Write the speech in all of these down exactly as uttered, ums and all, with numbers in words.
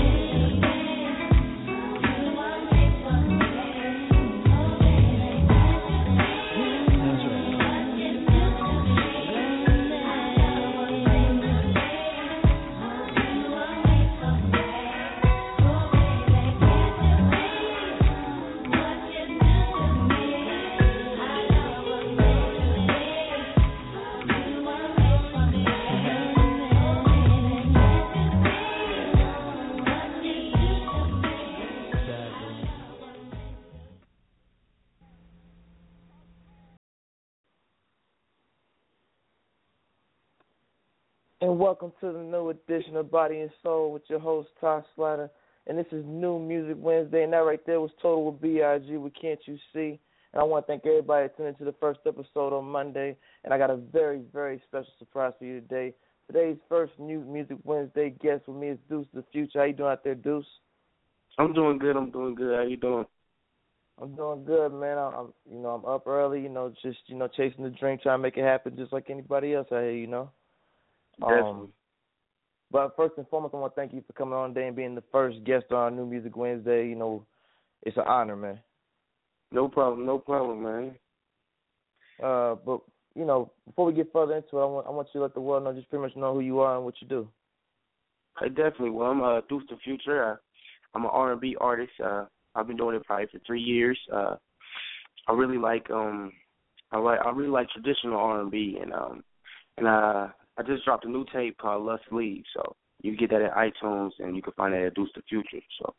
And welcome to the new edition of Body and Soul with your host, Ty Slatter. And this is New Music Wednesday, and that right there was Total with B I G with Can't You See. And I want to thank everybody that tuned into the first episode on Monday. And I got a very, very special surprise for you today. Today's first New Music Wednesday guest with me is Deuce the Future. How you doing out there, Deuce? I'm doing good. I'm doing good. How you doing? I'm doing good, man. I'm, you know, I'm up early. You know, just you know, chasing the dream, trying to make it happen, just like anybody else out here. You know. Definitely. Um, but first and foremost, I want to thank you for coming on today and being the first guest on our New Music Wednesday. You know, it's an honor, man. No problem. No problem, man. Uh, but you know, before we get further into it, I want I want you to let the world know, just pretty much know who you are and what you do. I definitely. Well, I'm uh, Deuce the Future. Uh, I'm an R and B artist. Uh, I've been doing it probably for three years. Uh, I really like um, I like I really like traditional R and B, and um, and uh, I just dropped a new tape called Lust Leaves. So you can get that at iTunes, and you can find that at Deuce the Future. So.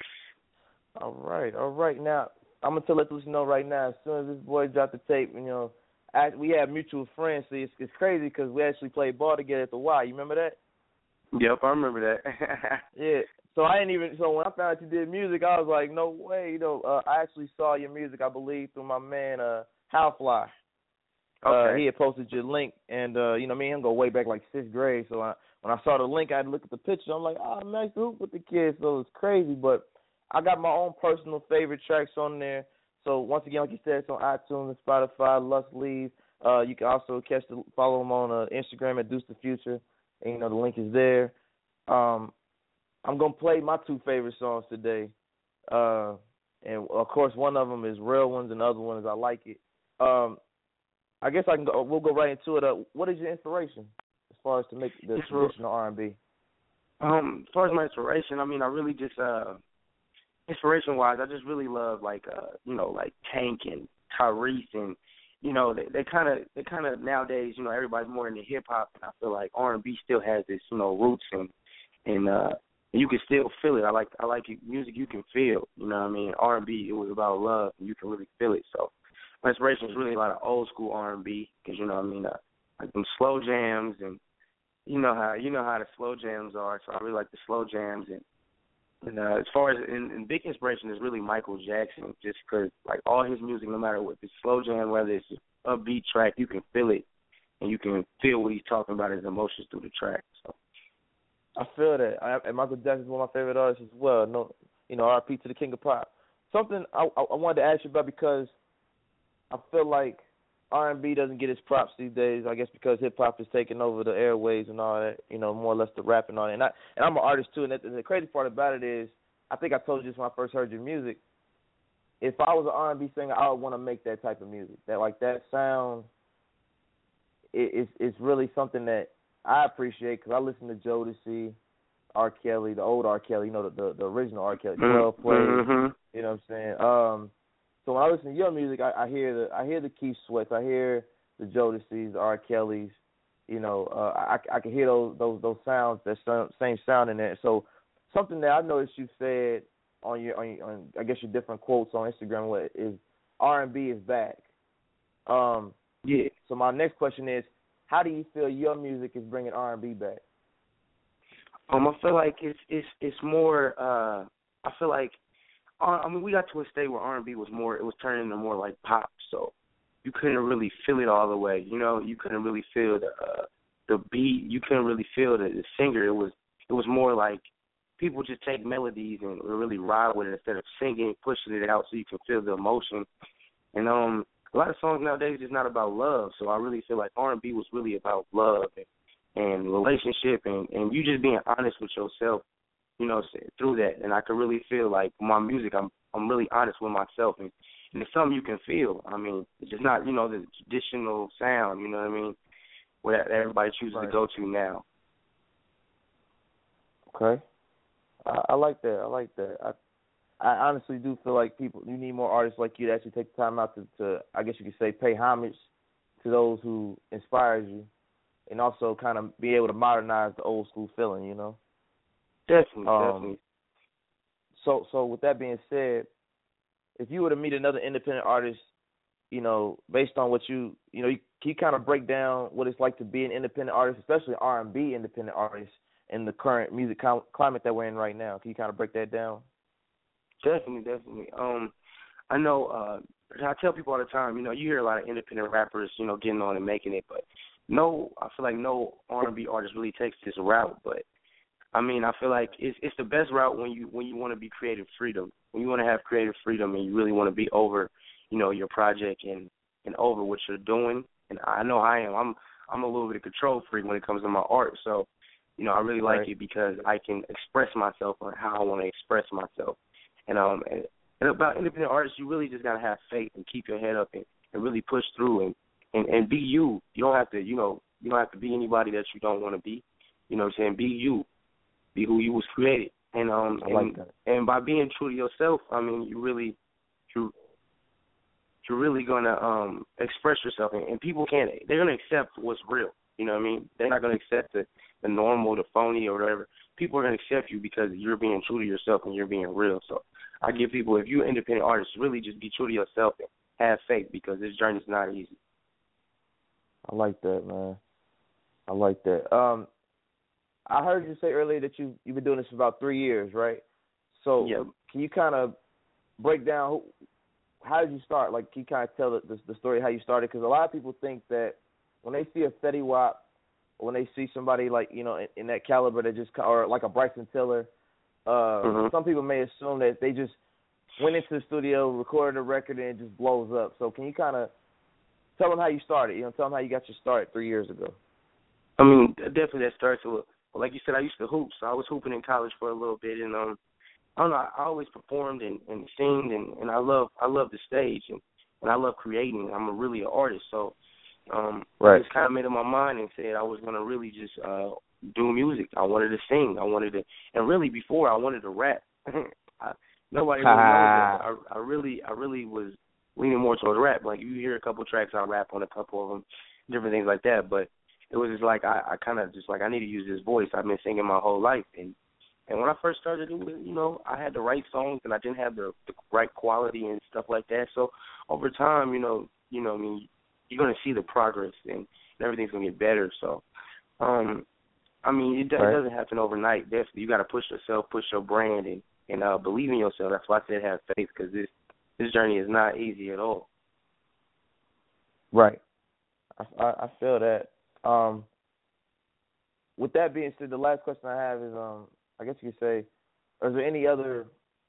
All right, all right. Now I'm gonna tell let Deuce know right now. As soon as this boy dropped the tape, you know, I, we have mutual friends. So it's, it's crazy because we actually played ball together at the Y. You remember that? Yep, I remember that. Yeah. So I didn't even. So when I found out you did music, I was like, no way. You know, uh, I actually saw your music, I believe, through my man uh, Howfly. Okay. Uh, he had posted your link, and uh, you know, me and him go way back like sixth grade. So I, when I saw the link, I had to look at the picture. I'm like, oh, man, I used to hoop with the kids. So it's crazy, but I got my own personal favorite tracks on there. So once again, like you said, it's on iTunes and Spotify. Lust Leaves. Uh, you can also catch the follow him on uh, Instagram at Deuce the Future, and you know the link is there. Um, I'm gonna play my two favorite songs today, uh, and of course one of them is Real Ones, and the other one is I Like It. Um, I guess I can go. We'll go right into it. Uh, what is your inspiration as far as to make the It's traditional R and B? Um, as far as my inspiration, I mean, I really just uh, inspiration wise, I just really love like uh, you know, like Tank and Tyrese, and you know, they they kind of they kind of nowadays, you know, everybody's more into hip hop, and I feel like R and B still has this, you know, roots, and and uh, you can still feel it. I like I like music you can feel. You know what I mean? R and B, it was about love, and you can really feel it. So my inspiration is really a lot of old school R and B, because you know what I mean, uh, like them slow jams, and you know how you know how the slow jams are. So I really like the slow jams, and and uh, as far as and, and big inspiration is really Michael Jackson, just because like all his music, no matter what, the slow jam, whether it's an upbeat track, you can feel it, and you can feel what he's talking about, his emotions through the track. So. I feel that. I, and Michael Jackson is one of my favorite artists as well. No, you know, R I P to the King of Pop. Something I, I, I wanted to ask you about, because I feel like R and B doesn't get its props these days. I guess because hip hop is taking over the airways and all that. You know, more or less the rap and all that. And, I, and I'm an artist too. And, that, and the crazy part about it is, I think I told you this when I first heard your music. If I was an R and B singer, I would want to make that type of music. That like that sound. It, it's it's really something that I appreciate, because I listen to Jodeci, R. Kelly, the old R. Kelly, you know, the the, the original R. Kelly, twelve Play, mm-hmm. you know what I'm saying? Um, so when I listen to your music, I, I hear the I hear the Keith Sweats, I hear the Jodecis, the R. Kellys, you know, uh, I I can hear those those those sounds, that same sound in there. So something that I noticed you said on your on, your, on I guess your different quotes on Instagram what is R and B is back. Um, yeah. So my next question is, how do you feel your music is bringing R and B back? Um, I feel like it's it's it's more. Uh, I feel like, uh, I mean, we got to a state where R and B was more. It was turning into more like pop. So you couldn't really feel it all the way. You know, you couldn't really feel the uh, the beat. You couldn't really feel the, the singer. It was it was more like people just take melodies and really ride with it instead of singing, pushing it out so you can feel the emotion. And um. A lot of songs nowadays is not about love, so I really feel like R and B was really about love and, and relationship, and, and you just being honest with yourself, you know, through that. And I could really feel like my music, I'm I'm really honest with myself, and, and it's something you can feel. I mean, it's just not, you know, the traditional sound, you know what I mean, where everybody chooses right. to go to now. Okay, I, I like that. I like that. I I honestly do feel like people, you need more artists like you to actually take the time out to, to, I guess you could say, pay homage to those who inspires you, and also kind of be able to modernize the old school feeling, you know? Definitely, um, definitely. So, so with that being said, if you were to meet another independent artist, you know, based on what you, you know, you, can you kind of break down what it's like to be an independent artist, especially R and B independent artist, in the current music com- climate that we're in right now? Can you kind of break that down? Definitely, definitely. Um, I know uh, I tell people all the time, you know, you hear a lot of independent rappers, you know, getting on and making it, but no, I feel like no R and B artist really takes this route. But I mean, I feel like it's it's the best route when you when you want to be creative freedom, when you want to have creative freedom, and you really want to be over, you know, your project and and over what you're doing. And I know I am. I'm I'm a little bit of control freak when it comes to my art. So, you know, I really like Right. it because I can express myself on how I want to express myself. And um and, and about independent artists, you really just gotta have faith and keep your head up and, and really push through and, and, and be you. You don't have to, you know, you don't have to be anybody that you don't want to be. You know what I'm saying? Be you. Be who you was created. And um I and, like that. and by being true to yourself, I mean you really you you're really gonna um express yourself, and, and people can't. They're gonna accept what's real. You know what I mean? They're not gonna accept the, the normal, the phony, or whatever. People are gonna accept you because you're being true to yourself and you're being real. So I give people, if you're an independent artist, really just be true to yourself and have faith because this journey's not easy. I like that, man. I like that. Um, I heard you say earlier that you you've been doing this for about three years, right? So Yeah. can you kind of break down who, how did you start? Like, can you kind of tell the, the, the story how you started? Because a lot of people think that when they see a Fetty Wap, or when they see somebody like, you know, in, in that caliber that just, or like a Bryson Tiller, uh, Mhm. some people may assume that they just went into the studio, recorded a record, and it just blows up. So can you kind of tell them how you started? You know, tell them how you got your start three years ago. I mean, definitely that starts with, well, like you said, I used to hoop, so I was hooping in college for a little bit, and um, I don't know, I always performed and, and sing, and, and I love I love the stage, and, and I love creating. I'm a really an artist, so um, Right. I just kind of made up my mind and said I was going to really just uh, do music. I wanted to sing. I wanted to, and really before I wanted to rap. I, nobody really knows that. I, I really, I really was leaning more towards rap. Like you hear a couple tracks, I rap on a couple of them, different things like that. But it was just like I, I kind of just like I need to use this voice. I've been singing my whole life, and and when I first started doing it, you know, I had the right songs and I didn't have the, the right quality and stuff like that. So over time, you know, you know, I mean, you're gonna see the progress and, and everything's gonna get better. So, um, I mean, it, Right. it doesn't happen overnight. Definitely, you got to push yourself, push your brand, and and uh, believe in yourself. That's why I said have faith, because this this journey is not easy at all. Right. I, I, I feel that. Um, with that being said, the last question I have is, um, I guess you could say, is there any other,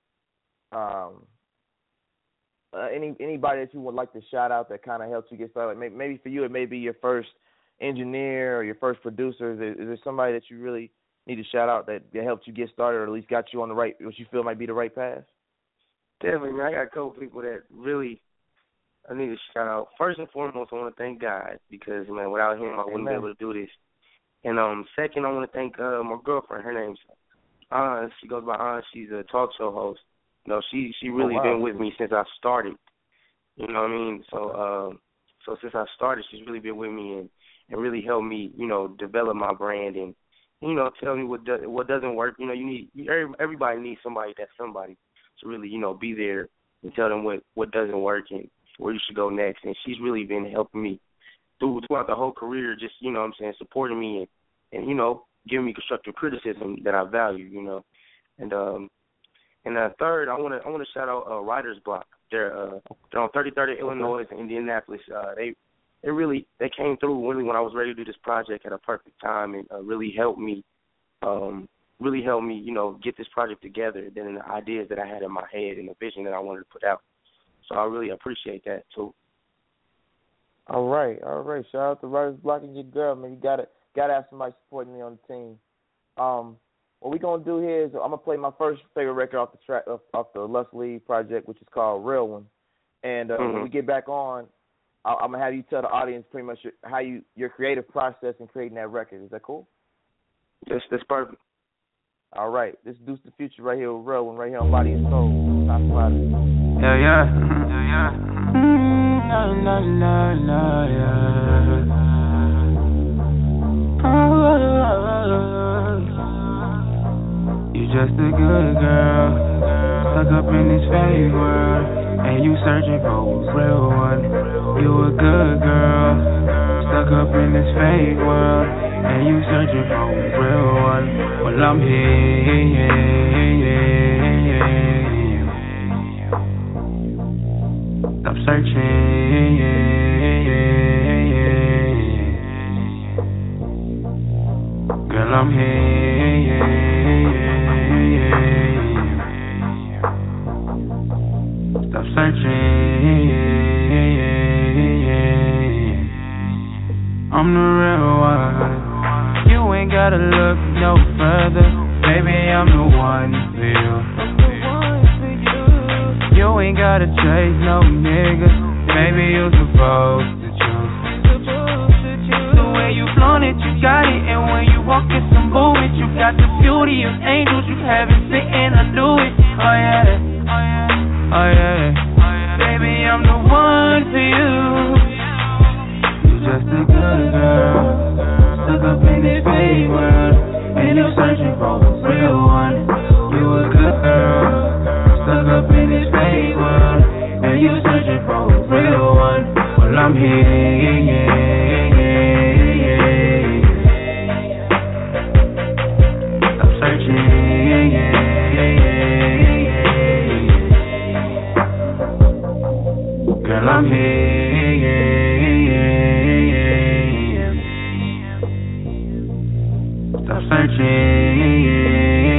um, uh, any anybody that you would like to shout out that kind of helped you get started? Like maybe, maybe for you, it may be your first engineer or your first producer. Is there, is there somebody that you really need to shout out that, that helped you get started, or at least got you on the right, what you feel might be the right path? Definitely, man. I got a couple people that really I need to shout out. First and foremost, I want to thank God because, man, without him, I wouldn't Amen. be able to do this. And um, second, I want to thank uh, my girlfriend. Her name's Ann. She goes by Ann. She's a talk show host. You know, she she really wow. been with me since I started. You know what I mean? So uh, so since I started, she's really been with me and, and really helped me, you know, develop my brand and, you know, tell me what do, what doesn't work. You know, you need you, everybody needs somebody that's somebody to really, you know, be there and tell them what, what doesn't work and where you should go next. And she's really been helping me through throughout the whole career, just, you know what I'm saying, supporting me and, and, you know, giving me constructive criticism that I value, you know. And um and uh, third, I wanna I wanna shout out uh, Writer's Block. They're uh they're on thirty-third in Illinois and Indianapolis. Uh they they really they came through really when I was ready to do this project at a perfect time and uh, really helped me um really helped me, you know, get this project together than the ideas that I had in my head and the vision that I wanted to put out. So I really appreciate that too. All right, all right. Shout out to Writer's Block and your girl, man. You gotta gotta have somebody supporting me on the team. Um, what we gonna do here is I'm gonna play my first favorite record off the track off, off the Lust League project, which is called Real One. And uh, mm-hmm. when we get back on, I, I'm gonna have you tell the audience pretty much your, how you your creative process in creating that record. Is that cool? That's that's perfect. All right, this is Deuce the Future right here with Real One, right here on Body and Soul. Top Friday. Yeah, yeah, yeah, yeah. Mm, la, la, la, la, yeah. Oh, you just a good girl, stuck up in this fake world, and you searching for a real one. You a good girl, stuck up in this fake world, and you searching for a real one. Well, I'm here, yeah, yeah, yeah. Stop searching I'm here. Stop searching. I'm the real one. You ain't gotta look no further. Baby, I'm the one for you. You ain't gotta chase no nigga. Baby, you supposed to choose. The way you flaunt it, you got it. And when you walk in some movement, you got the beauty of angels. You haven't fit and I knew it. Oh yeah, oh yeah. Baby, I'm the one for you. You just a good girl, stuck up in this fake world, and you're searching for a real one. You a good girl, stuck up in this fake world, and you searching for a real one. Well, I'm here, yeah, yeah, yeah, yeah. Stop searching, yeah, yeah, yeah, yeah. Girl, I'm here, yeah, yeah, yeah. Stop searching.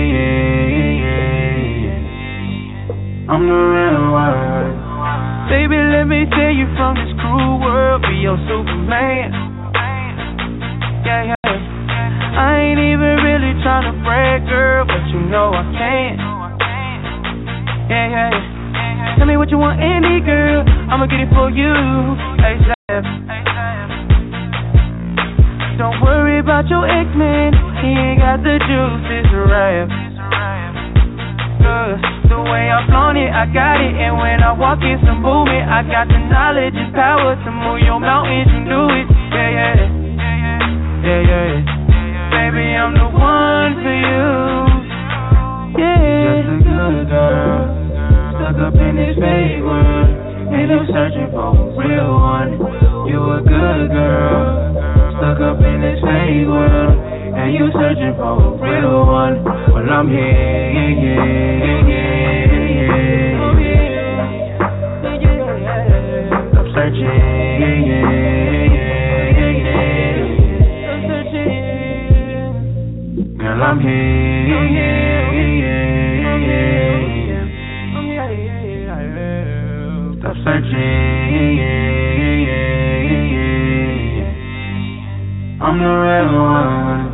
I'm the real one. Baby, let me tell you from this cruel world, be your Superman. Yeah, yeah. I ain't even really tryna brag, girl, but you know I can. Yeah, yeah, yeah. Tell me what you want, any girl, I'ma get it for you. ASAP. Don't worry about your ex-man, he ain't got the juice, it's a rap. Cause the way I flaunt it, I got it. And when I walk in some movement, I got the knowledge and power to move your mountains, you knew it. Yeah, yeah, yeah, yeah, yeah. Baby, I'm the one for you. Yeah. Just a good girl, stuck up in this fake world, and I'm searching for a real one. You a good girl, stuck up in this fake world, and you searching for a real one. Well, I'm here, yeah, yeah, yeah, yeah. Stop searching, yeah, yeah, yeah. Girl, I'm here, yeah, yeah, yeah. Stop searching, yeah, yeah. I'm the real one.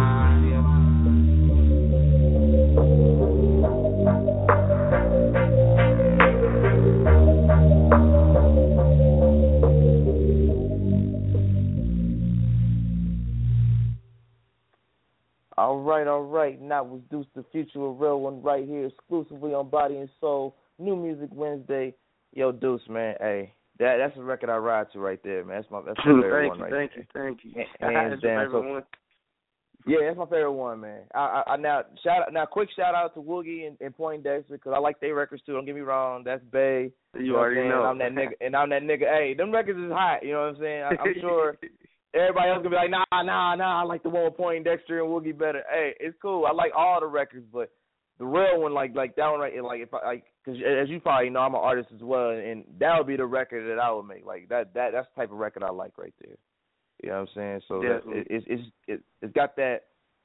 All right, all right. Now was Deuce the Future, a real one right here, exclusively on Body and Soul. New Music Wednesday. Yo, Deuce, man, hey, that that's a record I ride to right there, man. That's my that's my favorite one right there. Thank you, thank you, thank you. Hands down. So, one. yeah, that's my favorite one, man. I, I, I now shout out, now quick shout out to Woogie and, and Poindexter because I like their records too. Don't get me wrong, that's Bay. You, you know already know. I'm that nigga, and I'm that nigga. Hey, them records is hot. You know what I'm saying? I, I'm sure. Everybody else gonna be like, nah, nah, nah. I like the one with Poindexter and Woogie better. Hey, it's cool. I like all the records, but the real one, like, like that one, right? Like, if I, like, because as you probably know, I'm an artist as well, and that would be the record that I would make. Like that, that, that's the type of record I like right there. You know what I'm saying? So that, it, it's, it's, it, it's got that.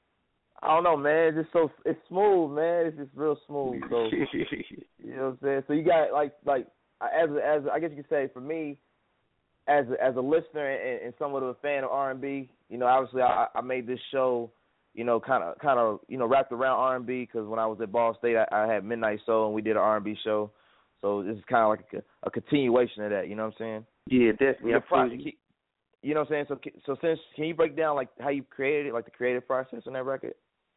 I don't know, man. It's just so, it's smooth, man. It's just real smooth. So you know what I'm saying? So you got like, like as, a, as a, I guess you could say for me. As a, as a listener and, and somewhat of a fan of R and B, you know, obviously I, I made this show, you know, kind of, kind of, you know, wrapped around R and B because when I was at Ball State, I, I had Midnight Soul and we did an R and B show. So this is kind of like a, a continuation of that. You know what I'm saying? Yeah, definitely. The pro- you know what I'm saying? So, so since can you break down like how you created it, like the creative process on that record?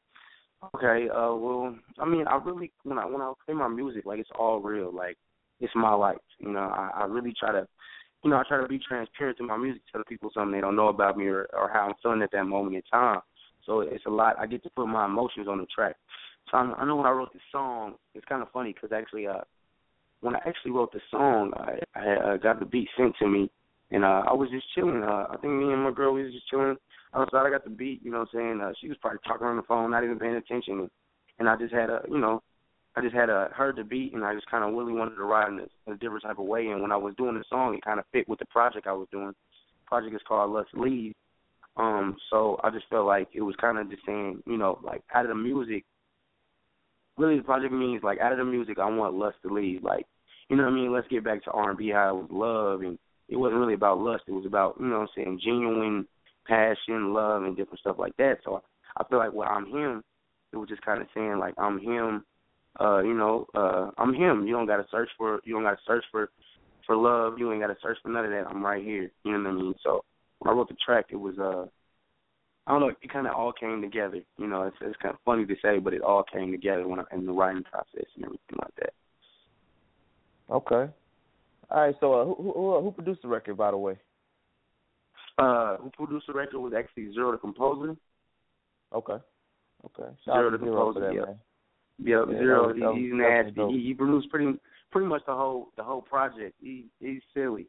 Okay. Uh, well, I mean, I really when I when I play my music, like it's all real. Like it's my life. You know, I, I really try to. You know, I try to be transparent to my music, tell people something they don't know about me or, or how I'm feeling at that moment in time. So it's a lot. I get to put my emotions on the track. So I, I know when I wrote this song, it's kind of funny because actually, uh, when I actually wrote the song, I, I uh, got the beat sent to me, and uh, I was just chilling. Uh, I think me and my girl, we was just chilling outside. I got the beat, you know what I'm saying? Uh, she was probably talking on the phone, not even paying attention. And, and I just had a, you know, I just had a, heard the beat, and I just kind of really wanted to ride in a, a different type of way. And when I was doing the song, it kind of fit with the project I was doing. The project is called Let's Leave. Um, so I just felt like it was kind of just saying, you know, like out of the music, really the project means like out of the music, I want lust to leave. Like, you know what I mean? Let's get back to R and B, how it was love, and it wasn't really about lust. It was about, you know what I'm saying, genuine passion, love, and different stuff like that. So I feel like, well, I'm him. It was just kind of saying like, I'm him. Uh, you know, uh, I'm him. You don't got to search for, you don't got to search for, for love. You ain't got to search for none of that. I'm right here. You know what I mean? So when I wrote the track, it was, uh, I don't know, it kind of all came together. You know, it's, it's kind of funny to say, but it all came together when I, in the writing process and everything like that. Okay. All right. So uh, who, who who produced the record, by the way? Uh, who produced the record was actually Zero the composer. Okay. Okay. Shout Zero out to the Zero for composer. that, Yeah. man. Yeah, Yeah, Zero. that was- that was He, he's definitely nasty. dope. He, he produced pretty pretty much the whole the whole project. He he's silly.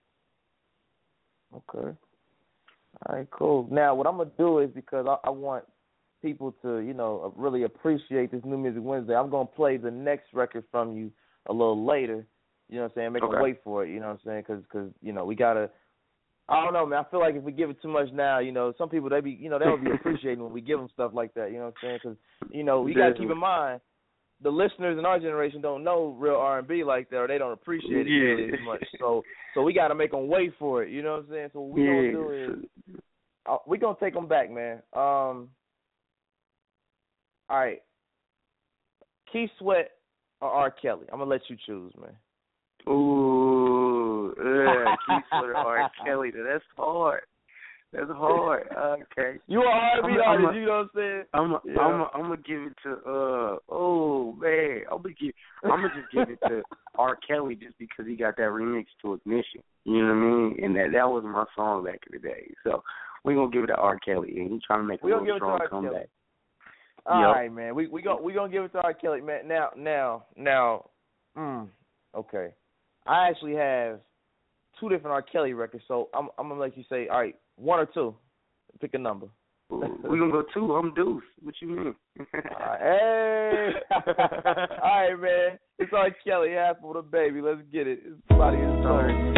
Okay. All right, cool. Now, what I'm going to do is, because I, I want people to, you know, really appreciate this New Music Wednesday, I'm going to play the next record from you a little later, you know what I'm saying, make Okay. them wait for it, you know what I'm saying, because, cause, you know, we got to, I don't know, man, I feel like if we give it too much now, you know, some people, they be, you know, they don't be appreciating when we give them stuff like that, you know what I'm saying, because, you know, we got to keep in mind, the listeners in our generation don't know real R and B like that, or they don't appreciate it Yeah. really as much. So, so we got to make them wait for it. You know what I'm saying? So what we yeah. gonna do is uh, we gonna take them back, man. Um, all right, Keith Sweat or R. Kelly? I'm gonna let you choose, man. Ooh, yeah, Keith Sweat or R. Kelly. That's hard. That's hard. Okay. You an R and B I'm a- artist, I'm a- you know what I'm saying? I'm a, Yeah. I'm a, I'm gonna give it to uh oh man I'm gonna give I'm gonna just give it to R. Kelly just because he got that remix to Ignition, you know what I mean, and that that was my song back in the day. So we're gonna give it to R. Kelly, and he's trying to make a We gonna little give it to strong R. comeback. Kelly. All Yep. right, man. We we gonna we gonna give it to R. Kelly, man. Now now now, mm, okay. I actually have two different R. Kelly records, so I'm I'm gonna let you say, all right, one or two. Pick a number. Ooh, we gonna go two. I'm Deuce. What you mean? All right, hey. All right, man. It's R. Kelly, half of the baby. Let's get it. It's somebody in turn.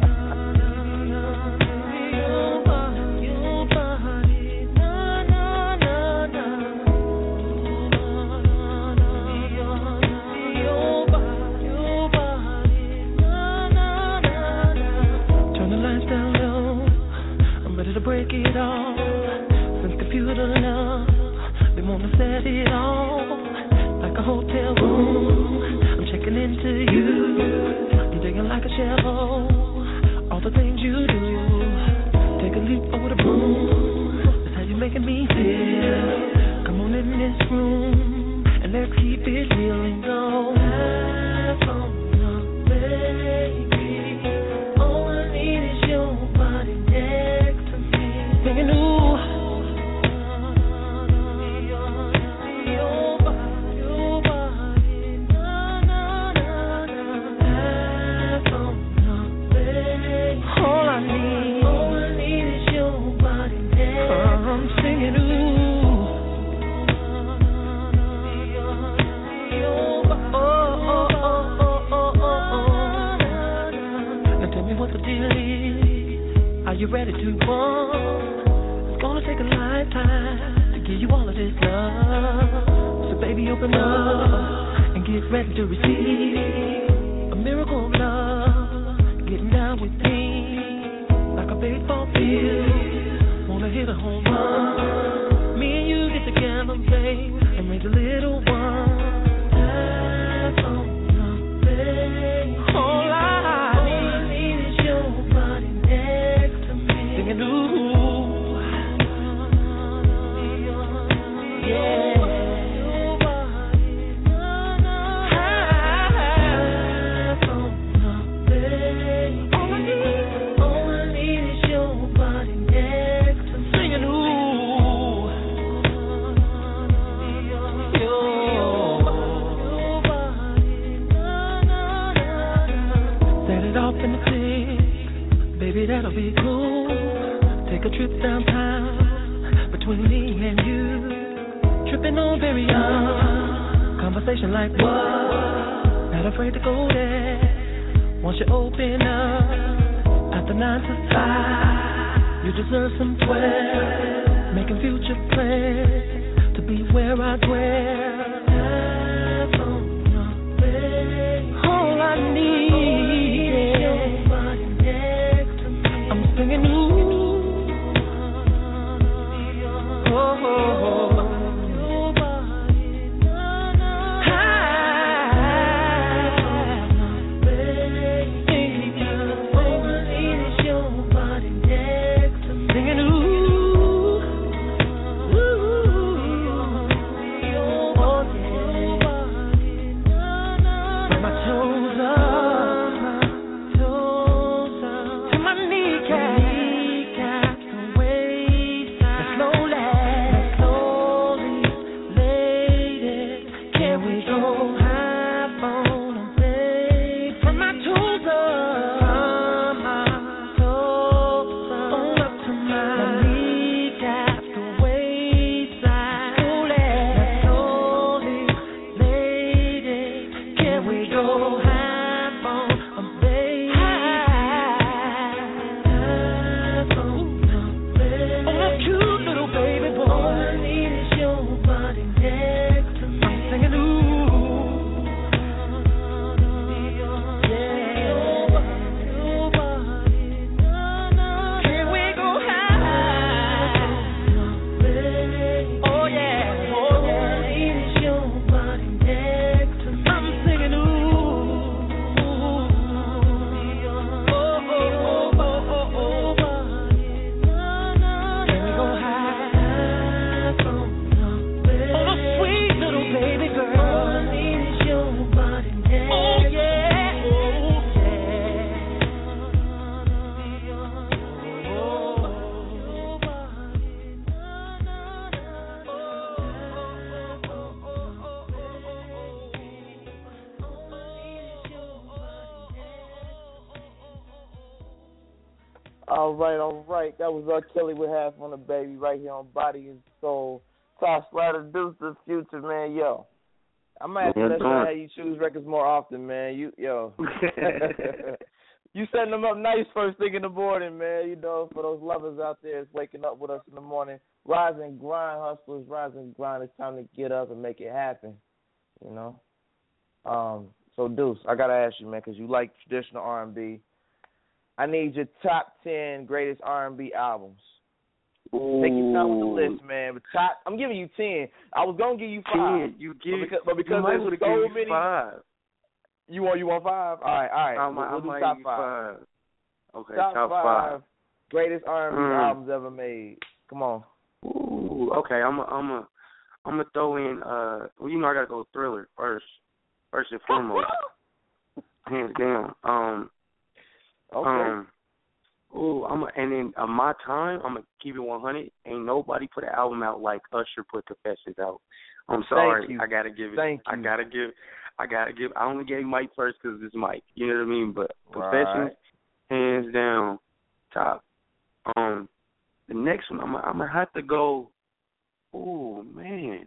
Turn the lights down low. I'm ready to break it off. Since computer love, they wanna set it off like a hotel room. I'm checking into you. I'm digging like a shovel. All the things you do. Take a leap over the broom. That's how you're making me feel. Come on in this room and let's keep it real and go. Have fun, baby. All I need is your body next to me. Singing ooh. Your body, your body, na na na na. Have fun, baby. All I need, all I need is your body next. I'm singing ooh. Your body, oh oh oh oh oh oh oh. Now tell me what the deal is. Are you ready to bond? It's gonna take a lifetime to give you all of this love. So baby, open up and get ready to receive a miracle of love. Getting down with me like a baseball field. Wanna hit a home run. Me and you get together, babe, and raise a little one. That's all, babe. All I need is your body next to me. Singing ooh. Yeah. Your body, na na. Have fun, babe. All I need, all I need is your body next to me. Singing ooh. Your body, na na na na. Set it off in the six, baby, that'll be cool. Take a trip downtown between me and you. Tripping on very young, conversation like what? Not afraid to go there. Once you open up, after nine to five, You deserve some twelve, making future plans to be where I dwell. All I need is somebody next to me. I'm singing ooh, oh, oh, oh. All right, all right. That was R. Kelly with Half on the Baby right here on Body and Soul. Top Slider, Deuce the Future, man. Yo, I'm gonna have to let you how you choose records more often, man. You, yo, you setting them up nice first thing in the morning, man. You know, for those lovers out there that's waking up with us in the morning, rise and grind, hustlers, rise and grind. It's time to get up and make it happen. You know. Um. So Deuce, I gotta ask you, man, because you like traditional R and B. I need your top ten greatest R and B albums. Ooh. Take your time with the list, man. But top, I'm giving you ten. I was gonna give you five. ten. You give, but because, but because you might there's so many. Five. You want you want five? All right, all right. I we'll, might, we'll do I top might five. five. Okay, top, top five, five. Greatest R and B Mm. albums ever made. Come on. Ooh. Okay, I'm a, I'm a, I'm gonna throw in. Uh, well, you know I gotta go Thriller first, first and foremost, hands down. Um. Okay. Um. Ooh, I'm a, and then uh, my time, I'm gonna keep it one hundred. Ain't nobody put an album out like Usher put Confessions out. I'm sorry, Thank you. I gotta give it. Thank I you. gotta give. I gotta give. I only gave Mike first because it's Mike. You know what I mean? But Right. Confessions, hands down, top. Um, the next one, I'm I'm gonna have to go. Oh man.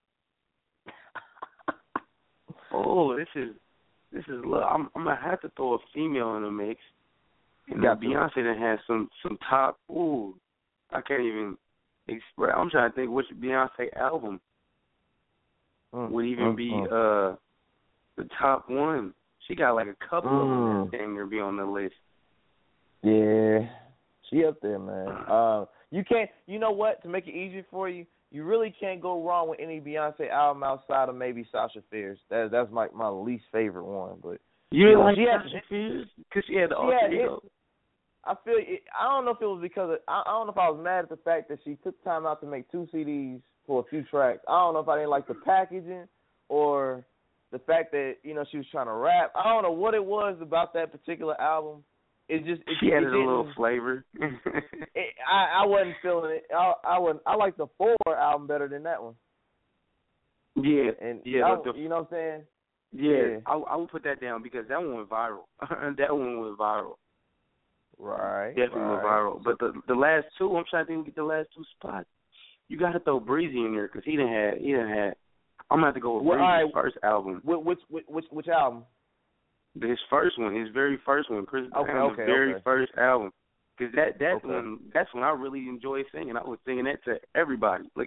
Oh, this is this is. Look, I'm I'm gonna have to throw a female in the mix. And Got then Beyonce that has some some top. Ooh, I can't even express. I'm trying to think which Beyonce album Mm, would even mm, be mm. uh the top one. She got like a couple of Mm. them that dang near be on the list. Yeah, she up there, man. Uh, you can't. You know what? To make it easier for you, you really can't go wrong with any Beyonce album outside of maybe Sasha Fierce. That that's my my least favorite one, but. You You didn't know, like she had- Sasha Fierce because she had the she alter had ego. I feel it, I don't know if it was because of, I, I don't know if I was mad at the fact that she took time out to make two C Ds for a few tracks. I don't know if I didn't like the packaging or the fact that you know she was trying to rap. I don't know what it was about that particular album. It just it, She it added a didn't- little flavor. It, I I wasn't feeling it. I I wasn't, I like the Four album better than that one. yeah, And yeah, I, the, the, you know what I'm saying? yeah. yeah. I, I would put that down because that one went viral. that one went viral. Right. Definitely right. went viral. But the the last two, I'm trying to think we get the last two spots. You got to throw Breezy in there because he didn't have he didn't have. I'm gonna have to go with Well, Breezy's all right. first album. Which which which which, which album? His first one, his very first one, Chris Okay, Brown's okay, very okay. first album. Because that that's Okay. when that's when I really enjoy singing. I was singing that to everybody. Like,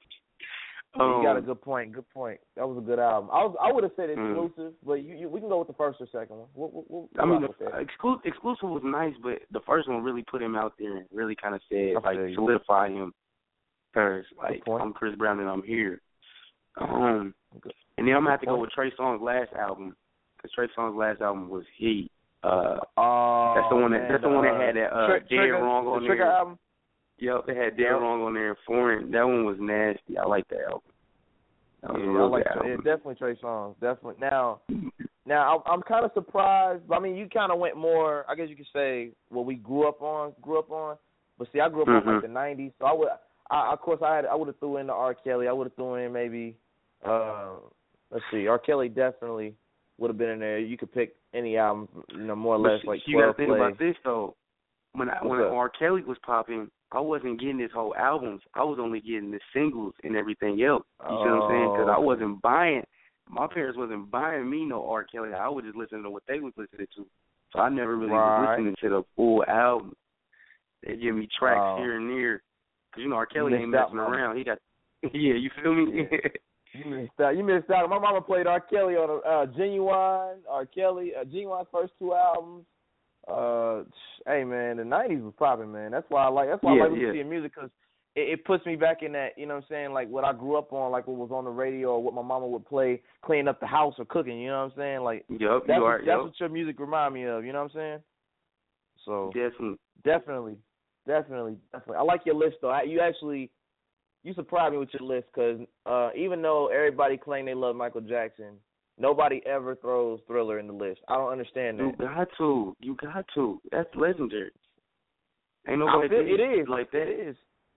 you got a um, good point. Good point. That was a good album. I was I would have said Mm. exclusive, but you, you we can go with the first or second one. We'll, we'll, we'll I mean, rock with the, that. exclusive, exclusive was nice, but the first one really put him out there and really kind of said, I like, feel you. solidify him. Cause like point. I'm Chris Brown and I'm here. Um, Good. and then I'm gonna have to Good go point. with Trey Songz's last album, cause Trey Songz's last album was Heat. Uh, Oh, that's the one that man, that's the one that uh, had that uh, Tri- Dead Trigger, Wrong the on Trigger there. album. Yep, they had Dead Yep. Wrong on there. Foreign. That one was nasty. I like that album. That was Yeah, a I real like good Trey, yeah, album. definitely Trey Songz. Definitely. Now, now I'm, I'm kind of surprised. I mean, you kind of went more. I guess you could say what we grew up on. Grew up on. But see, I grew up Mhm. on like the nineties, so I would. I, of course, I had. I would have threw in the R. Kelly. I would have threw in maybe. Uh, let's see. R. Kelly definitely would have been in there. You could pick any album, you know, more or But less you- like you got to twelve think plays. about this though. When I, when What's up? R. Kelly was popping, I wasn't getting his whole albums. I was only getting the singles and everything else. You see what I'm saying? Because I Oh. wasn't buying. My parents wasn't buying me no R. Kelly. I was just listening to what they was listening to. So I never really Right. was listening to the full album. They give me tracks Oh. here and there. Because, you know, R. Kelly You ain't missed out, messing mama. around. He got, yeah, you feel me? You missed out. You missed out. My mama played R. Kelly on uh, Genuine. R. Kelly, uh, Genuine's first two albums. Uh, hey man, the nineties was popping, man. That's why I like. That's why Yeah, I like yeah. listening to music, because it, it puts me back in that. You know what I'm saying? Like what I grew up on, like what was on the radio, or what my mama would play, cleaning up the house or cooking. You know what I'm saying? Like Yup, that's you what, are. that's Yup, what your music remind me of. You know what I'm saying? So definitely. definitely, definitely, definitely. I like your list though. I, you actually. You surprised me with your list, because uh, even though everybody claim they love Michael Jackson, nobody ever throws Thriller in the list. I don't understand You that. got to. You got to. That's legendary. Ain't I nobody feel, did it is like that. It is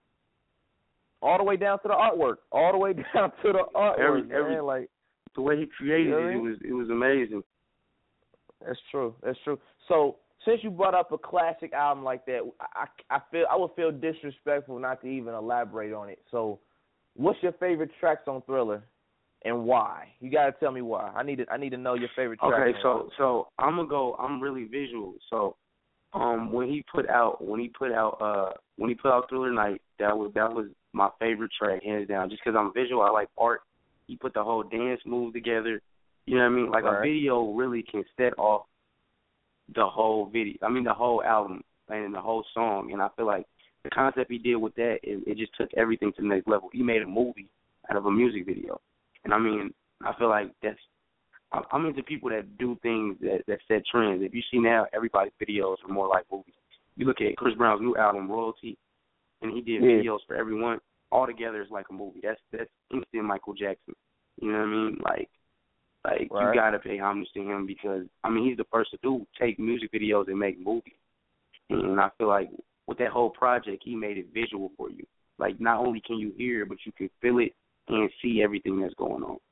all the way down to the artwork. All the way down to the artwork, Every- man. every- like The way he created You know what it, I it mean? was it was amazing. that's true. That's true. So since you brought up a classic album like that, I, I feel I would feel disrespectful not to even elaborate on it. So, what's your favorite tracks on Thriller, and why? You gotta tell me why. I need to I need to know your favorite tracks. Okay, on so so I'm gonna go. I'm really visual. So, um, when he put out when he put out uh when he put out Thriller Night, that was that was my favorite track, hands down. Just because I'm visual, I like art. He put the whole dance move together. You know what I mean? Like Right. a video really can set off the whole video. I mean the whole album and the whole song. And I feel like the concept he did with that, it, it just took everything to the next level. He made a movie out of a music video. And I mean, I feel like that's, I- I'm into people that do things that, that set trends. If you see now, everybody's videos are more like movies. You look at Chris Brown's new album, Royalty, and he did Yeah. videos for everyone. All together is like a movie. That's that's instant Michael Jackson. You know what I mean? Like, like Right. you gotta pay homage to him because I mean he's the first to do take music videos and make movies. And I feel like with that whole project, he made it visual for you. Like not only can you hear it, but you can feel it and see everything that's going on.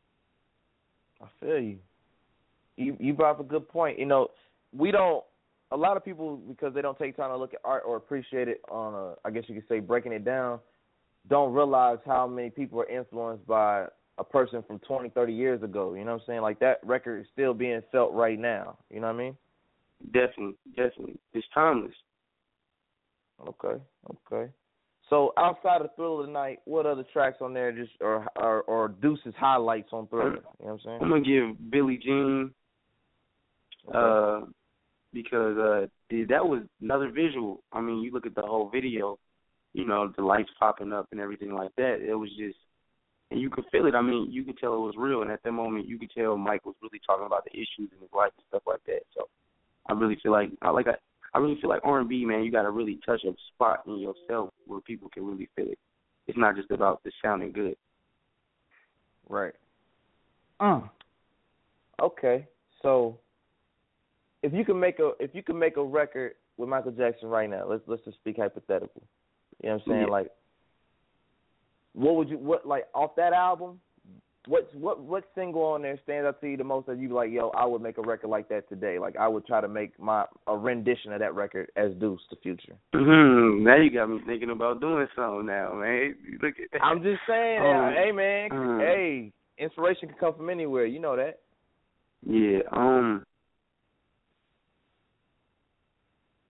I feel you. You you brought up a good point. You know, we don't. A lot of people, because they don't take time to look at art or appreciate it on a, I guess you could say, breaking it down, don't realize how many people are influenced by a person from twenty, thirty years ago. You know what I'm saying? Like that record is still being felt right now. You know what I mean? Definitely, definitely. It's timeless. Okay, okay. So outside of Thriller Tonight, what other tracks on there just or or, or Deuce's highlights on Thriller? You know what I'm saying? I'm gonna give Billie Jean, Okay. uh, because uh, dude, that was another visual. I mean, you look at the whole video, you know, the lights popping up and everything like that. It was just, and you could feel it. I mean, you could tell it was real, and at that moment, you could tell Mike was really talking about the issues in his life and stuff like that. So, I really feel like, I like, I, I really feel like R and B, man, you got to really touch a spot in yourself where people can really feel it. It's not just about the sounding good. Right. Uh. Okay. So if you can make a if you can make a record with Michael Jackson right now, let's let's just speak hypothetical. You know what I'm saying? Yeah. Like what would you what like off that album, what's what what single on there stands out to you the most that you like, yo, I would make a record like that today. Like I would try to make my a rendition of that record as Deuce the Future. Mm-hmm. Now you got me thinking about doing something now, man. Look at that. I'm just saying, Um, hey man, um, hey, inspiration can come from anywhere. You know that. Yeah, um,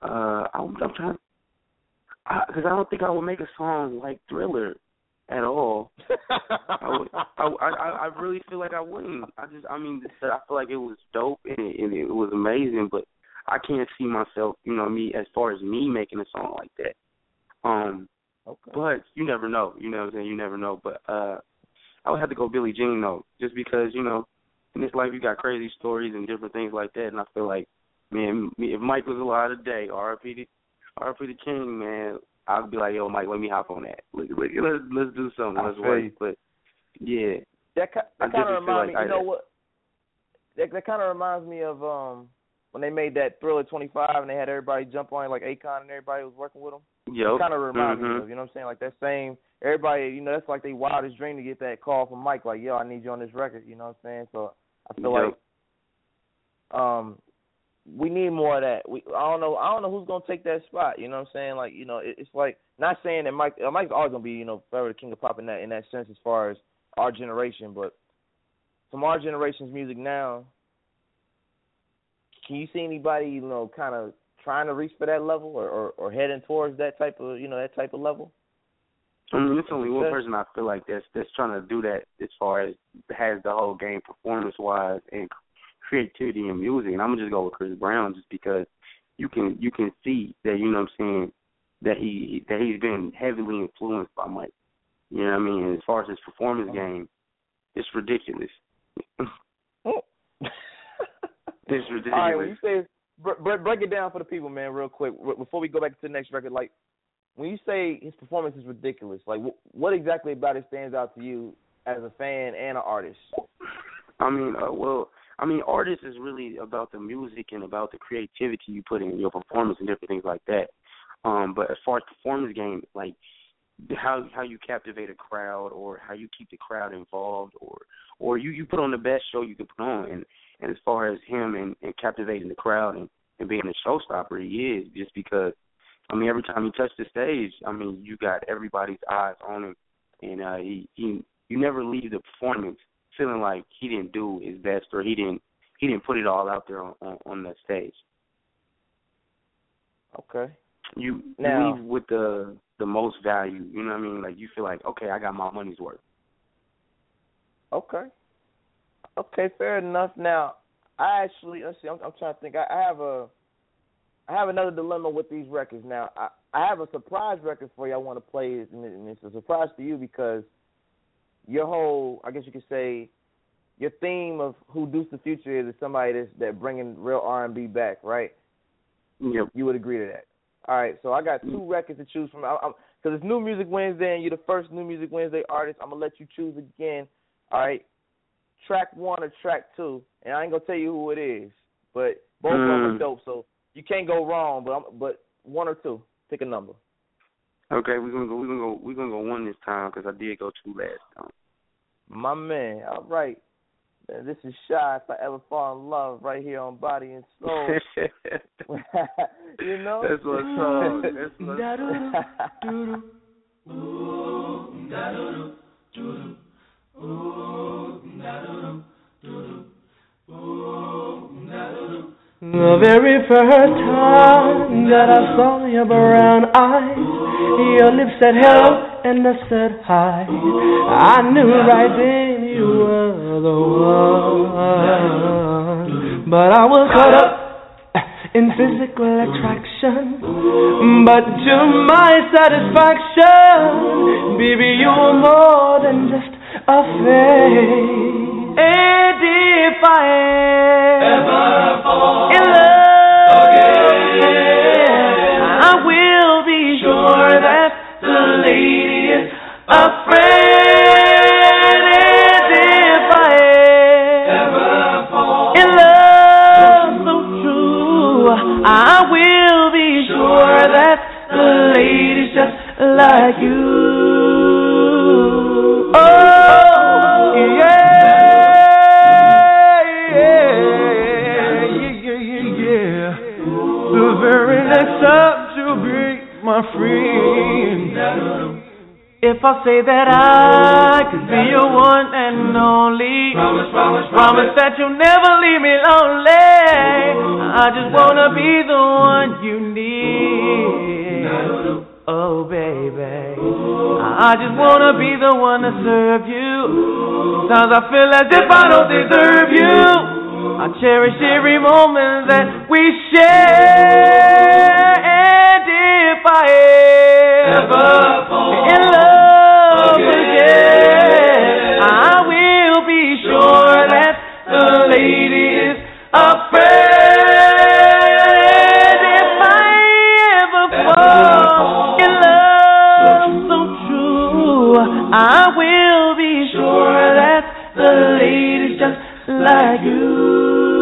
Uh, I'm, I'm trying, because I, I don't think I would make a song like Thriller at all. I, would, I, I I really feel like I wouldn't. I just, I mean, I feel like it was dope and it, and it was amazing, but I can't see myself, you know, me as far as me making a song like that. Um, okay. But you never know. You know what I'm saying? You never know. But uh, I would have to go Billie Jean though, just because, you know, in this life you got crazy stories and different things like that, and I feel like, man, if Mike was alive today, R I P the R I P the King, man, I'd be like, yo, Mike, let me hop on that. Let's let's, let's do something. Let's work. But yeah, that, that kind of reminds like me. You know what? That, that kind of reminds me of um when they made that Thriller twenty-five and they had everybody jump on it, like Akon and everybody was working with them. Yep. It kind of reminds mm-hmm. me of, you know what I'm saying? Like that same, everybody, you know, that's like their wildest dream to get that call from Mike, like, yo, I need you on this record, you know what I'm saying? So I feel yep. like um, we need more of that. We I don't know I don't know who's gonna take that spot, you know what I'm saying? Like, you know, it, it's like not saying that Mike uh, Mike's always gonna be, you know, forever the king of pop in that in that sense as far as our generation, but from our generation's music now, can you see anybody, you know, kind of trying to reach for that level or, or, or heading towards that type of, you know, that type of level? I mean, it's only one person I feel like that's that's trying to do that as far as has the whole game performance-wise and creativity in music, and I'm gonna just go with Chris Brown just because you can you can see that, you know what I'm saying, that he that he's been heavily influenced by Mike. You know what I mean? And as far as his performance oh. game, it's ridiculous. It's ridiculous. All right, when you say break it down for the people, man, real quick before we go back to the next record. Like, when you say his performance is ridiculous, like what exactly about it stands out to you as a fan and an artist? I mean, uh, well, I mean, artists is really about the music and about the creativity you put in your performance and different things like that. Um, but as far as performance game, like how how you captivate a crowd or how you keep the crowd involved or or you, you put on the best show you can put on. And, and as far as him and, and captivating the crowd and, and being a showstopper, he is, just because, I mean, every time he touched the stage, I mean, you got everybody's eyes on him. And uh, he, he you never leave the performance feeling like he didn't do his best or he didn't he didn't put it all out there on, on, on that stage. Okay. You, now, you leave with the the most value, you know what I mean? Like, you feel like, okay, I got my money's worth. Okay. Okay, fair enough. Now, I actually, let's see, I'm, I'm trying to think. I, I have a, I have another dilemma with these records. Now, I, I have a surprise record for you I want to play, and it's a surprise to you because your whole, I guess you could say, your theme of who Deuce the Future is is somebody that's that bringing real R and B back, right? Yep. You would agree to that. All right, so I got two records to choose from. Because it's New Music Wednesday, and you're the first New Music Wednesday artist. I'm going to let you choose again. All right, track one or track two. And I ain't going to tell you who it is, but both mm. of them are dope, so you can't go wrong, but I'm, but one or two. Pick a number. Okay, we're going to go we're gonna go, we're gonna go one this time because I did go two last time. My man, all right. Man, this is Shy If I Ever Fall in Love right here on Body and Soul. You know? That's what's up. That's what's The very first time that I saw your brown eyes, your lips said hello and I said hi. I knew right then you were the one. But I was caught up in physical attraction. But to my satisfaction, baby, you were more than just a face. And if I ever fall in love again, I will be sure that the lady is afraid. And if I ever fall in love so true, I will be sure that the lady's just like you. Oh, yeah. The very next time to be my friend, If I say that I could be your one and only, promise, promise, promise that you'll never leave me lonely. I just wanna be the one you need. Oh baby, I just wanna be the one to serve you. Sometimes I feel as if I don't deserve you. I cherish every moment that we share. And if I ever fall in love again, I will be sure that the lady is a friend. If I ever fall in love so true, I will be sure that the lady's just like you.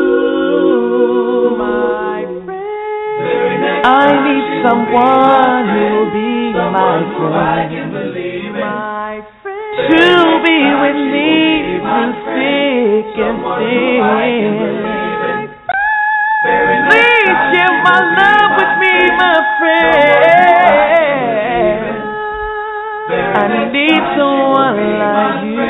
I need someone who'll be my friend, my friend, to be with me through thick and thin. Please share my love with me, my friend. I need someone like you.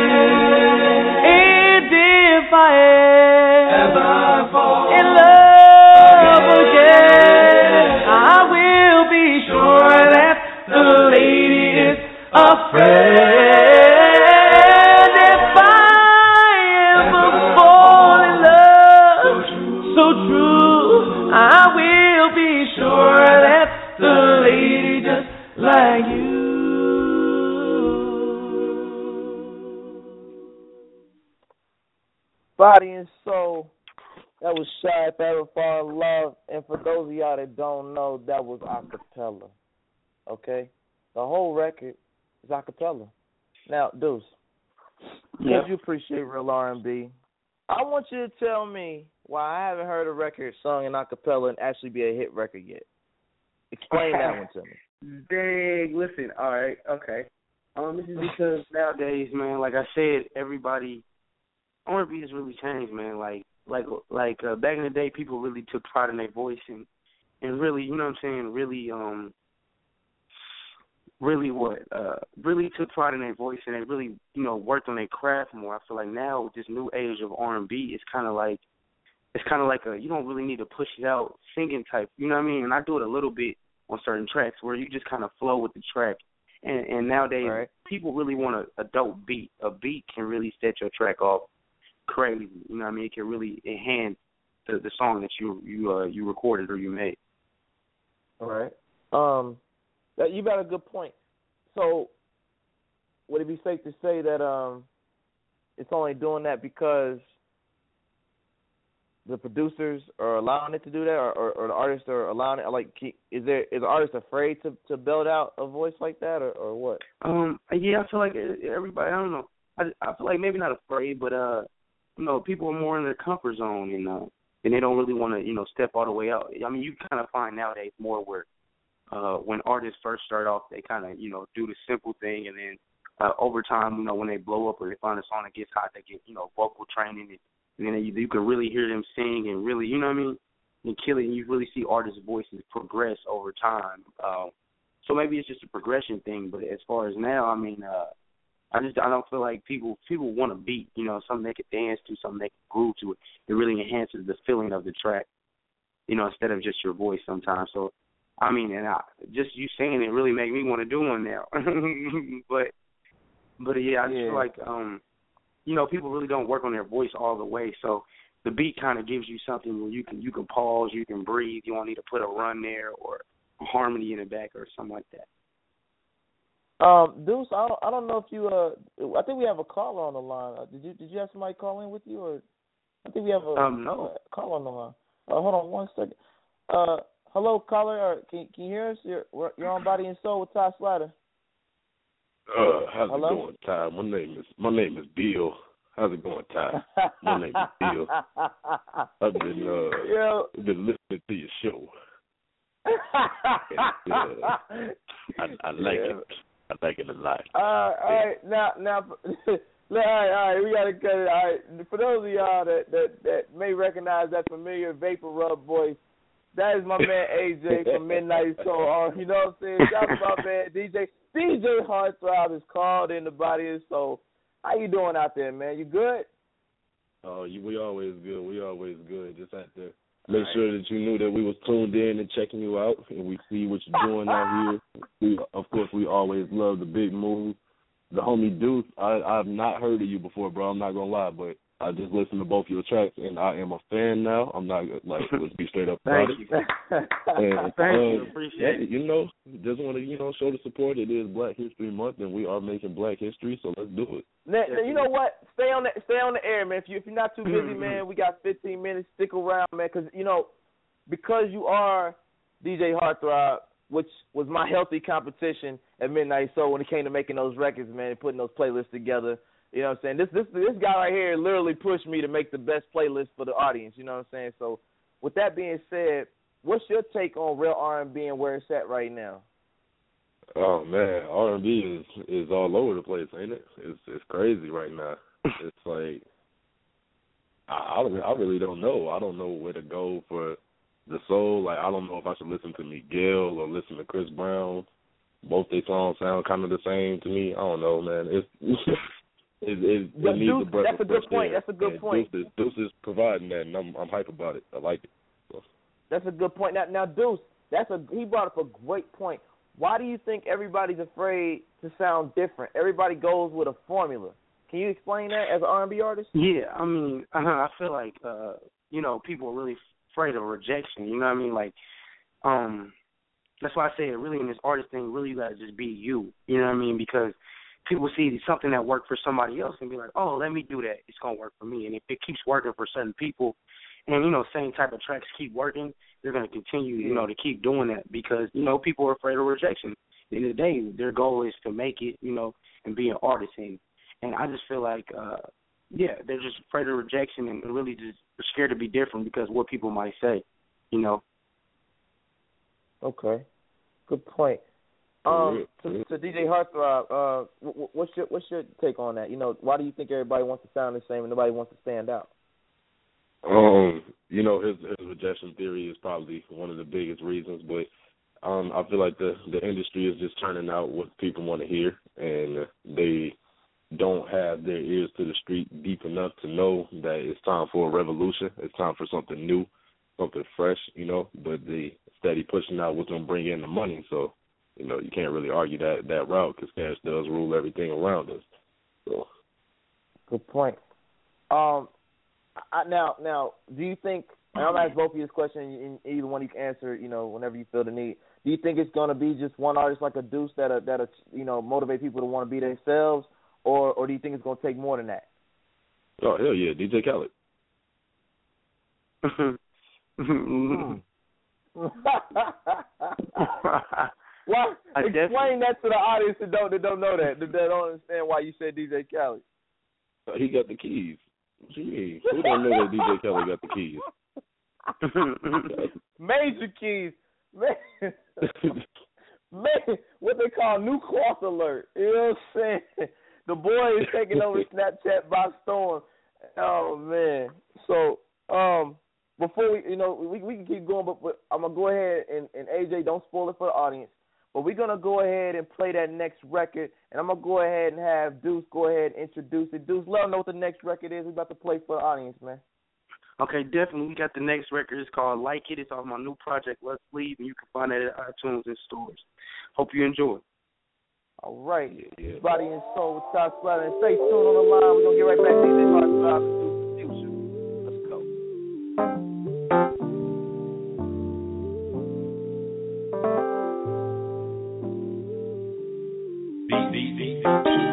And if I ever fall in love again, I will be sure that the lady is a friend. If I ever fall in love so true, I will be sure that the lady just like you. Body and Soul. That was Shy If I Ever Fall in Love. And for those of y'all that don't know, that was acapella. Okay? The whole record is acapella. Now, Deuce, Yeah. because you appreciate real R and B, I want you to tell me why I haven't heard a record sung in acapella and actually be a hit record yet. Explain that one to me. Dang, listen, all right, okay. Um, this is because nowadays, man, like I said, everybody, R and B has really changed, man. Like, like, like uh, back in the day, people really took pride in their voice and, and really, you know what I'm saying, really, um, really what, uh, really took pride in their voice and they really, you know, worked on their craft more. I feel like now with this new age of R and B, it's kind of like, it's kind of like a, you don't really need to push it out singing type, you know what I mean? And I do it a little bit on certain tracks where you just kind of flow with the track. And, and nowadays, right. people really want a, a dope beat. A beat can really set your track off crazy. You know what I mean? It can really enhance the, the song that you you uh, you recorded or you made. All right. Um, that, you got a good point. So, would it be safe to say that um, it's only doing that because the producers are allowing it to do that, or, or, or the artists are allowing it? Like, is there is the artist afraid to, to build out a voice like that, or, or what? Um, yeah, I feel like everybody. I don't know. I, I feel like maybe not afraid, but uh, you know, people are more in their comfort zone, and uh, and they don't really want to, you know, step all the way out. I mean, you kind of find nowadays more where uh, when artists first start off, they kind of, you know, do the simple thing, and then uh, over time, you know, when they blow up or they find a song that gets hot, they get, you know, vocal training, and, and then you, you can really hear them sing and really, you know what I mean, and kill it. And you really see artists' voices progress over time. Uh, so maybe it's just a progression thing, but as far as now, I mean, uh, I just I don't feel like people people want a beat, you know, something they can dance to, something they can groove to. It It really enhances the feeling of the track, you know, instead of just your voice sometimes. So, I mean, and I, just you saying it really make me want to do one now. but, but yeah, I just Yeah. feel like, um, you know, people really don't work on their voice all the way. So the beat kind of gives you something where you can you can pause, you can breathe. You don't need to put a run there or a harmony in the back or something like that. Um, Deuce, I don't, I don't know if you uh, I think we have a caller on the line. Uh, did you did you have somebody call in with you, or I think we have a, Um, no. a caller on the line. Uh, hold on one second. Uh, hello, caller. Uh, can can you hear us? You're you're on Body and Soul with Ty Slatter. Uh, how's Hello? it going, Ty? My name is my name is Bill. How's it going, Ty? My name is Bill. I've been uh, Yo. I've been listening to your show. And, uh, I, I like Yeah. it. I like it a lot. Uh, all right, now, now, all right, all right, we gotta cut it. All right, for those of y'all that, that, that may recognize that familiar Vapor Rub voice, That is my man A J from Midnight Soul. Uh, you know what I'm saying? Shout out my man D J. D J Heartthrob is called in the Body and Soul. How you doing out there, man? You good? Oh, you, we always good. We always good. Just have to make sure that you knew that we was tuned in and checking you out, and we see what you're doing out here. We, of course, we always love the big move. The homie Deuce, I, I've not heard of you before, bro. I'm not going to lie, but I just listened to both your tracks, and I am a fan now. I'm not, like, let's be straight up about Thank it. you. And, Thank uh, you. Appreciate it. You know, just want to, you know, show the support. It is Black History Month, and we are making Black history, so let's do it. Now, now, you know what? Stay on the stay on the air, man. If you if you're not too busy, man, we got fifteen minutes. Stick around, man, because you know, because you are D J Heartthrob, which was my healthy competition at Midnight Soul when it came to making those records, man, and putting those playlists together. You know what I'm saying? This this this guy right here literally pushed me to make the best playlist for the audience. You know what I'm saying? So, with that being said, what's your take on real R and B and where it's at right now? Oh man, R and B is is all over the place, ain't it? It's it's crazy right now. It's like I I really don't know. I don't know where to go for the soul. Like I don't know if I should listen to Miguel or listen to Chris Brown. Both their songs sound kind of the same to me. I don't know, man. It's it, it, it needs Deuce, a breath that's of a good fresh point. air. That's a good and point. Deuce is, Deuce is providing that, and I'm I'm hype about it. I like it. So. That's a good point. Now, now, Deuce, that's a he brought up a great point. Why do you think everybody's afraid to sound different? Everybody goes with a formula. Can you explain that as an R and B artist? Yeah, I mean, uh, I feel like, uh, you know, people are really afraid of rejection. You know what I mean? Like, um, that's why I say it really in this artist thing, really you got to just be you. You know what I mean? Because people see something that worked for somebody else and be like, oh, let me do that. It's going to work for me. And if it keeps working for certain people and, you know, same type of tracks keep working, they're going to continue, you know, to keep doing that because, you know, people are afraid of rejection. At the end of the day, their goal is to make it, you know, and be an artist. And, and I just feel like, uh, yeah, they're just afraid of rejection and really just scared to be different because of what people might say, you know. Okay, good point. Um, to, to D J Heartthrob, uh, what's your what's your take on that? You know, why do you think everybody wants to sound the same and nobody wants to stand out? Um, you know, his, his rejection theory is probably one of the biggest reasons, but um, I feel like the, the industry is just turning out what people want to hear, and they don't have their ears to the street deep enough to know that it's time for a revolution. It's time for something new, something fresh, you know, but they steady pushing out what's going to bring in the money. So, you know, you can't really argue that, that route because cash does rule everything around us. So, good point. Um, I, now, now, do you think, and I'm going to ask both of you this question, and either one you can answer, you know, whenever you feel the need. Do you think it's going to be just one artist like a Deuce that'll, that'll, you know, motivate people to want to be themselves, or, or do you think it's going to take more than that? Oh, hell yeah, D J Khaled. Well, I explain definitely. that to the audience that don't that don't know that, that don't understand why you said D J Khaled. Uh, he got the keys. What you mean? Who don't know that D J Khaled got the keys? Major keys. Man, man, what they call new cloth alert. You know what I'm saying? The boy is taking over Snapchat by storm. Oh, man. So, um, before we, you know, we, we can keep going, but, but I'm going to go ahead and, and, A J, don't spoil it for the audience, but we're going to go ahead and play that next record, and I'm going to go ahead and have Deuce go ahead and introduce it. Deuce, let them know what the next record is we're about to play for the audience, man. Okay, definitely. We got the next record. It's called Like It. It's off my new project, Let's Leave, and you can find it at iTunes and stores. Hope you enjoy. All right. Yeah, yeah. Body and Soul with Scott Splatter. And stay tuned on the line. We're going to get right back to D J Heartthrob and Deuce the Future. Let's go. Beat, beat, beat.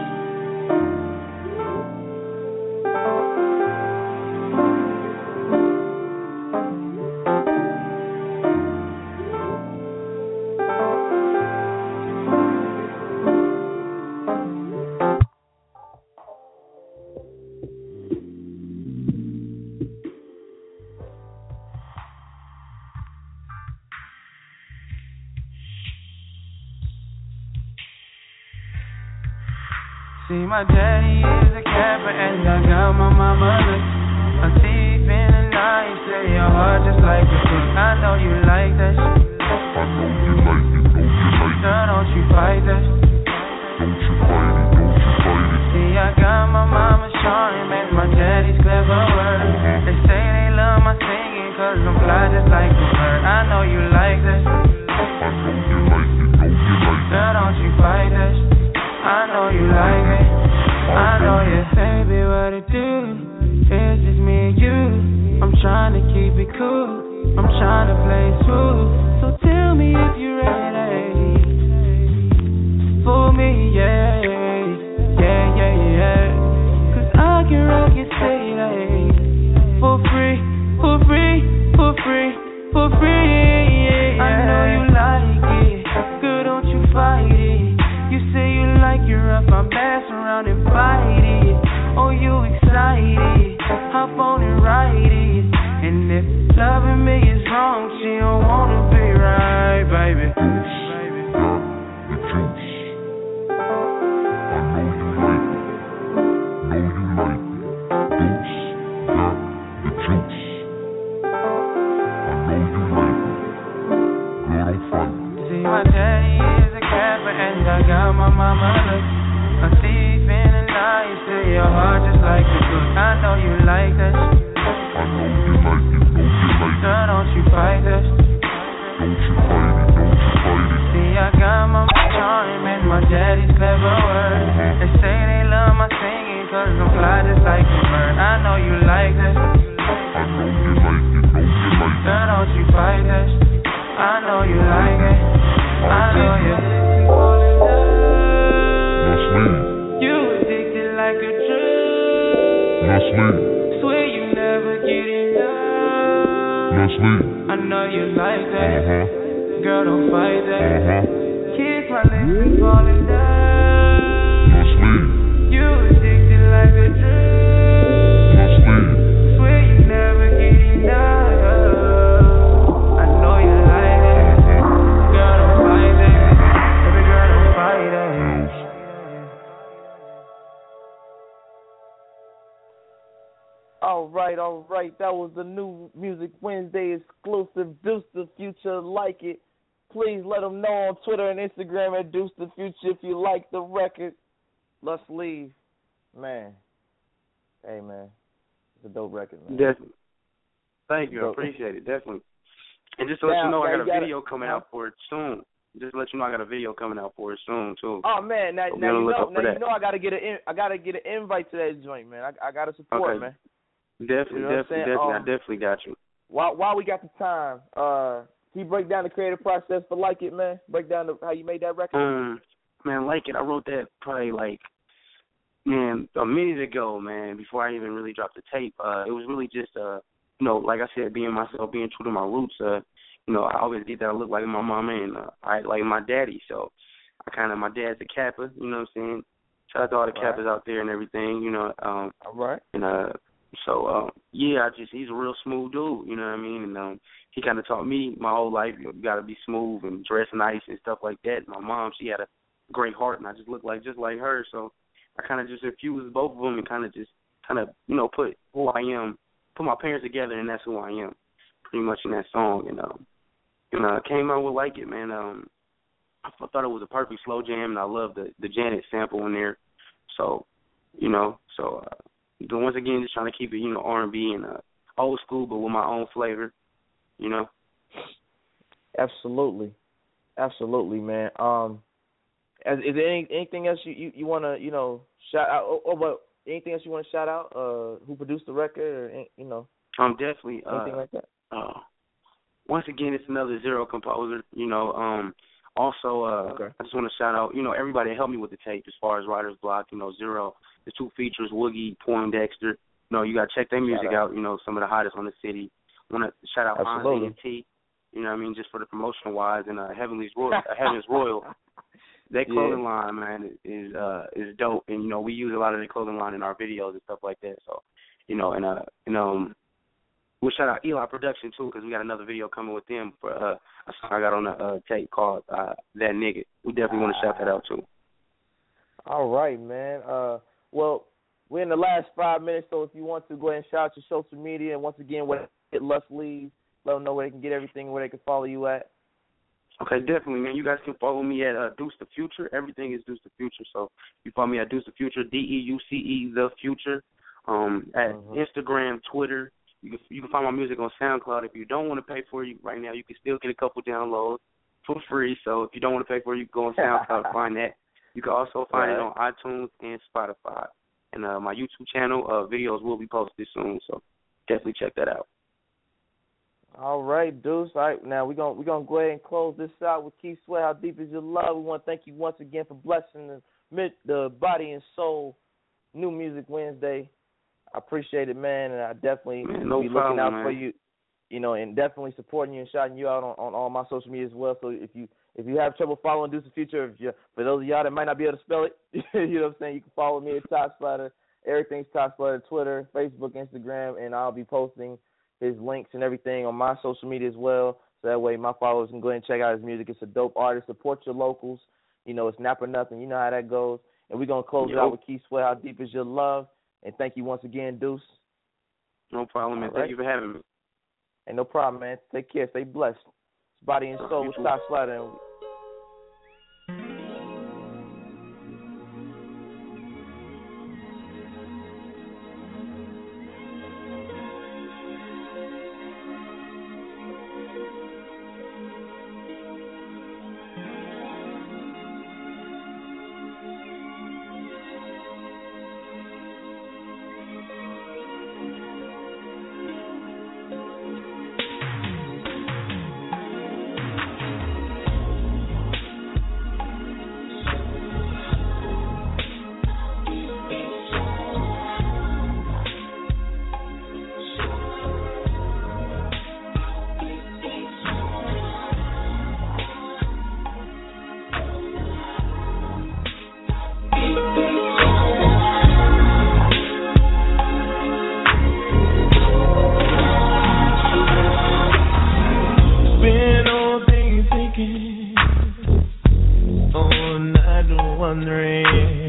See, my daddy is a capper and I got my mama a thief in the night. say your heart just like a cook. I know you like that shit. I know you like it, know you like it. Girl, don't you fight that shit. Don't you fight it, don't you fight it. See, I got my mama charming and my daddy's clever word. They say they love my singing cause I'm fly just like a bird. I know you like that shit. I know you like it, know you like it. Girl, don't you fight that shit. I know you like it. I know you. Baby, what it do? It's just me and you. I'm trying to keep it cool. I'm trying to play it smooth. So tell me if you're ready for me, yeah. Yeah, yeah, yeah. Cause I can rock it, say like for free, for free, for free, for free, yeah. I know you like it. Girl, don't you fight it. You say you like it rough, I'm ass around and fight it. Oh, you excited? Hop on and ride it. And if loving me is wrong, she don't wanna be right, baby. See, my daddy is a capper and I got my mama looking. A thief in the night, say your heart just like a cook. I know you like that shit. I know you like it, know you like it. Girl, don't you fight that shit. Don't you fight it, don't you fight it. See, I got my charm and my daddy's clever word. They say they love my singing cause I'm fly just like a bird. I know you like that shit. I know you like it, know you like it. Girl, don't you fight that shit. I know you like it. I know you. That's me. You addicted like a drug. That's me. Swear you never get enough. That's me. I know you like that. Uh-huh. Girl, don't fight that. Uh-huh. Kiss my lips and fall in love. That's me. You addicted like a drug. That's me. Swear you never get enough. I know you like that. Girl, don't fight that. Baby girl, don't fight that. All right, all right. That was the new Music Wednesday exclusive, Deuce the Future. Like it. Please let them know on Twitter and Instagram at Deuce the Future if you like the record. Let's leave. Man. Hey, man. It's a dope record, man. Definitely. Thank you. I Dope. appreciate it. Definitely. And just to let Now, you know, I now got you a gotta- video coming out for it soon. Just to let you know, I got a video coming out for it soon too. Oh man, now, So be now on the you lookout know, for now that. you know I gotta get an in, I gotta get an invite to that joint, man. I I gotta support, Okay. man. Definitely, You know what I'm definitely, saying? definitely. I Um, definitely got you. While while we got the time, uh, can you break down the creative process for Like It, man? Break down the, how you made that record. Um, man, like it. I wrote that probably like, man, a minute ago, man. Before I even really dropped the tape, uh, it was really just, uh, you know, like I said, being myself, being true to my roots. Uh, you know, I always get that I look like my mama and uh, I act like my daddy. So, I kind of my dad's a Kappa. You know what I'm saying? Shout out to all the Right. Kappas out there and everything. You know, um, All right. and uh, so um, yeah, I just he's a real smooth dude. You know what I mean? And um, he kind of taught me my whole life. You, know, you got to be smooth and dress nice and stuff like that. My mom, she had a great heart, and I just looked like just like her. So I kind of just infused both of them and kind of just kind of you know put who I am, put my parents together, and that's who I am, pretty much in that song. And um, and uh, came out with Like It, man. Um, I thought it was a perfect slow jam, and I love the the Janet sample in there. So, you know, so uh, but once again, just trying to keep it, you know, R and B and uh, old school, but with my own flavor, you know. Absolutely, absolutely, man. Um, is, is there any, anything else you, you, you want to you know shout out? Or, or what? Anything else you want to shout out? Uh, who produced the record, or any- you know, Um, definitely. anything Uh, like that? uh, once again, it's another Zero composer. You know, um, also, uh, Okay. I just want to shout out, you know, everybody that helped me with the tape as far as Writer's Block. You know, Zero, the two features, Woogie, Poindexter. You know, you got to check their music out. out. You know, some of the hottest on the city. Want to shout out Absolutely. Fonzie and T. You know what I mean, just for the promotional wise, and uh, Heavenly's Royal, uh, Heaven's Royal. Their Yeah. clothing line, man, is uh is dope, and you know we use a lot of their clothing line in our videos and stuff like that. So, you know, and uh, you know, um, we'll shout out Eli Production too, because we got another video coming with them for uh a song I got on the uh, tape called uh, That Nigga. We definitely want to shout that out too. All right, man. Uh, well, we're in the last five minutes, so if you want to go ahead and shout out your social media, and once again, whatever hit Les Lee, let them know where they can get everything, where they can follow you at. Okay, definitely, man. You guys can follow me at uh, Deuce the Future. Everything is Deuce the Future. So you follow me at Deuce the Future, D E U C E the Future. Um, at Mm-hmm. Instagram, Twitter. You can you can find my music on SoundCloud. If you don't want to pay for it right now, you can still get a couple downloads for free. So if you don't want to pay for it, you can go on SoundCloud and find that. You can also find Right. it on iTunes and Spotify. And uh, my YouTube channel, uh, videos will be posted soon. So definitely check that out. All right, Deuce. All right, now we're going we're gonna go ahead and close this out with Keith Sweat, How Deep Is Your Love? We want to thank you once again for blessing the, mid, the Body and Soul New Music Wednesday. I appreciate it, man, and I definitely Man, no be looking problem, out man. for you, you know, and definitely supporting you and shouting you out on, on all my social media as well. So if you if you have trouble following Deuce the Future, if you for those of y'all that might not be able to spell it, you know what I'm saying, you can follow me at Top Splatter. Everything's Top Splatter, Twitter, Facebook, Instagram, and I'll be posting his links and everything on my social media as well. So that way my followers can go ahead and check out his music. It's a dope artist. Support your locals. You know, it's not for nothing. You know how that goes. And we're going to close it Yo. out with Keith Sweat, How Deep Is Your Love? And thank you once again, Deuce. No problem, man. All Thank right. you for having me. Ain't no problem, man. Take care. Stay blessed. It's Body and Soul You with too. Top Splatter. And Been all day thinking, all night wondering.